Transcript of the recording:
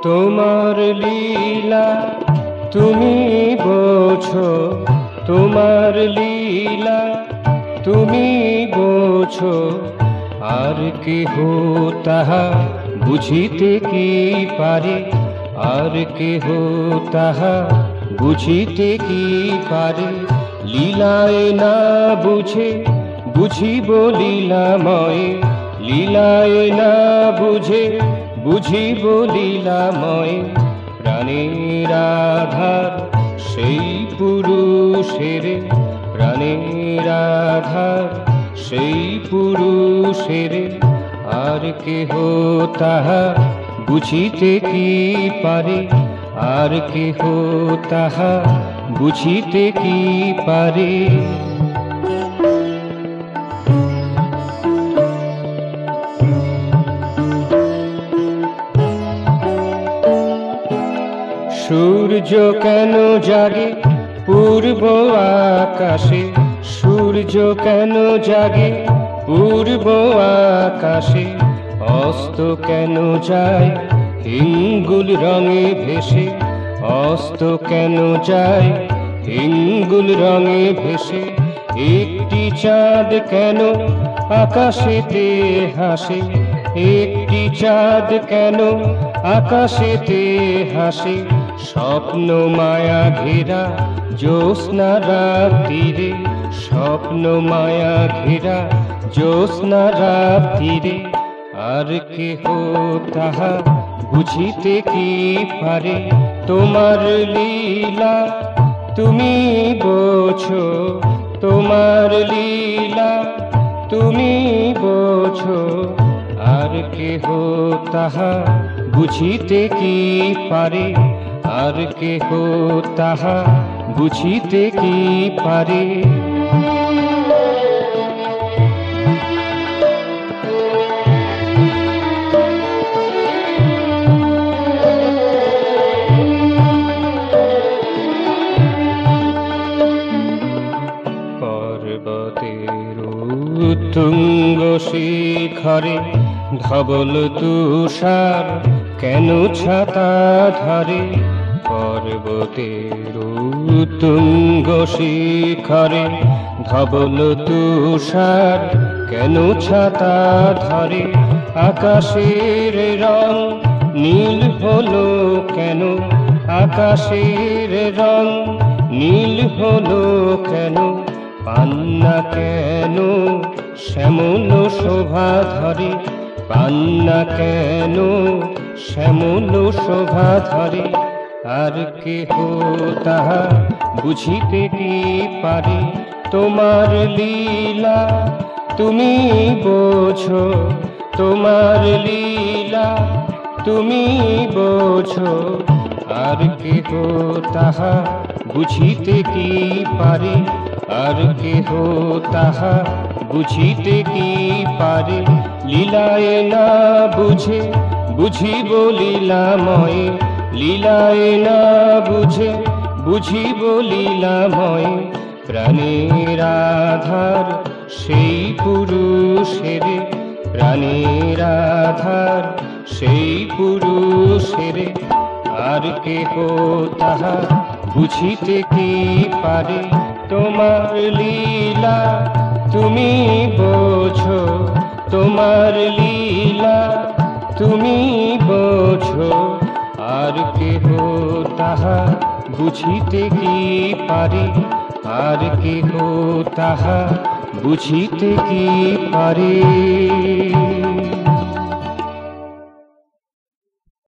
তোমার লীলা তুমি বোঝো, তোমার লীলা তুমি বোঝো, আর কেহ তাহা বুঝিতে কি পারে, আর কেহ তাহা বুঝিতে কি পারে। লীলায় না বুঝে বুঝিব লীলাময়, লীলায় না বুঝে বুঝিব লীলাময়। প্রাণের আধার সেই পুরুষের, প্রাণের আধার সেই পুরুষের, আর কেহ তাহা বুঝিতে কি পারে, আর কেহ তাহা বুঝিতে কি পারে। সূর্য কেন জাগে পূর্ব আকাশে, সূর্য কেন জাগে পূর্ব আকাশে, অস্ত কেন যায় হিঙ্গুল রঙে ভেসে, অস্ত কেন যায় হিঙ্গুল রঙে ভেসে। একটি চাঁদ কেন আকাশেতে হাসে, একটি চাঁদ কেন আকাশেতে হাসে। স্বপ্ন মায়া ঘেরা জ্যোৎস্না রাত্রিরে, স্বপ্ন মায়া ঘেরা জ্যোৎস্না রাত্রিরে, আর কেহ তাহা বুঝিতে কি পারে। তোমার লীলা তুমি বোঝো, তোমার লীলা তুমি বোঝো, আর কেহ তাহা বুঝিতে কি পারে, আর কেহ তাহা বুঝিতে কি পারে। পর্বতের উত্তুঙ্গ শিখরে ধবল তুষার কেন ছাতা ধরে, পর্বতের উত্তুঙ্গ শিখরে ধবল তুষার কেন ছাতা ধরে। আকাশের রং নীল হলো কেন, আকাশের রং নীল হলো কেন। পান্না কেন শ্যামল শোভা ধরে, পান্না কেন শ্যামল শোভা ধরে, আর কেহ তাহা বুঝিতে কি পারে। তোমার লীলা তুমি বোঝো, তোমার লীলা তুমি বোঝো, আর কেহ তাহা বুঝিতে কি পারে, আর কেহ তাহা বুঝিতে কি পারে। লীলায় না বুঝে বুঝিব লীলাময়, লীলায় না বুঝে বুঝিব লীলাময়। প্রাণের আধার সেই পুরুষের, প্রাণের আধার সেই পুরুষের, আর কেহ তাহা বুঝিতে কি পারে। তোমার লীলা তুমি বোঝো, তোমার লীলা তুমি বোঝো, আর কেহ তাহা বুঝিতে কি পারে, আর কেহ তাহা বুঝিতে কি পারে।